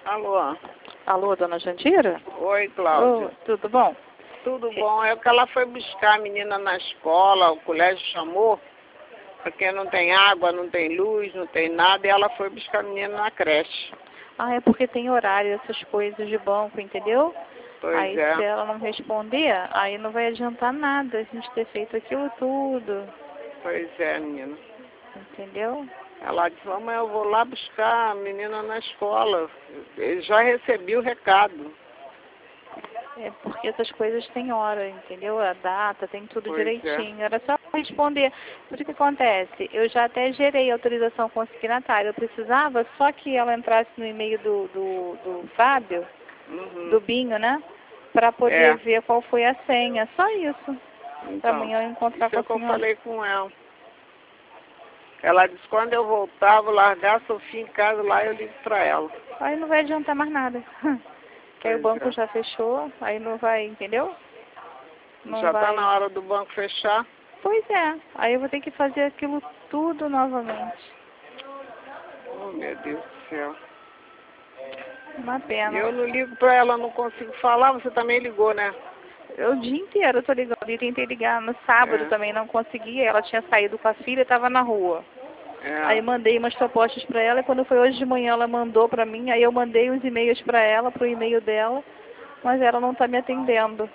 Alô? Alô, dona Jandira? Oi, Cláudia. Ô, tudo bom? Tudo bom? É que ela foi buscar a menina na escola, o colégio chamou, porque não tem água, não tem luz, não tem nada, e ela foi buscar a menina na creche. Ah, é porque tem horário, essas coisas de banco, entendeu? Pois Aí é. se ela não responder, aí não vai adiantar nada a gente ter feito aquilo tudo, Pois é, menina. entendeu? Ela disse, mamãe, eu vou lá buscar a menina na escola. Eu já recebi o recado. É porque essas coisas têm hora, entendeu? A data, tem tudo Pois direitinho. Era só responder. Por que acontece? Eu já até gerei a autorização consignatária. Eu precisava só que ela entrasse no e-mail do Fábio, Uhum. do Binho, né? Para poder É. ver qual foi a senha. Só isso. Para Então, amanhã eu encontrar isso com é a o que eu senhora. falei com ela. Ela disse, quando eu voltar, vou largar a Sofia em casa lá e eu ligo pra ela. Aí não vai adiantar mais nada. Que aí o Pois banco é. já fechou, aí não vai, entendeu? Não Já tá vai. na hora do banco fechar? Pois é, aí eu vou ter que fazer aquilo tudo novamente. Oh, meu Deus do céu. Uma pena. Eu não ligo pra ela, não consigo falar, você também ligou, né? Eu, o dia inteiro eu tô ligando. E tentei ligar no sábado É, também, não consegui. Ela tinha saído com a filha e estava na rua. Aí é. mandei umas propostas para ela e quando foi hoje de manhã ela mandou para mim. Aí eu mandei os e-mails para ela, pro e-mail dela, mas ela não está me atendendo.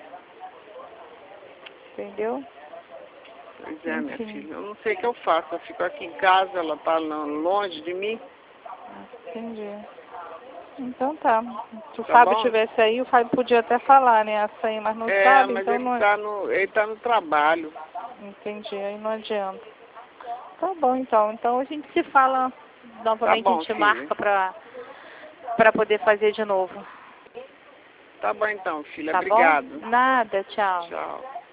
Entendeu? Pois é, minha Enfim. filha. Eu não sei o que eu faço. Eu fico aqui em casa, ela tá longe de mim. Entendi. Então tá. Se o Tá Fábio bom? estivesse aí, o Fábio podia até falar, né, a senha, mas não É, sabe, mas então não. ele tá no trabalho. Entendi, aí não adianta. Tá bom então. Então a gente se fala Tá novamente, a bom, gente filha. marca pra poder fazer de novo. Tá bom então, filha. Tá bom? Obrigado. Nada, tchau. Tchau.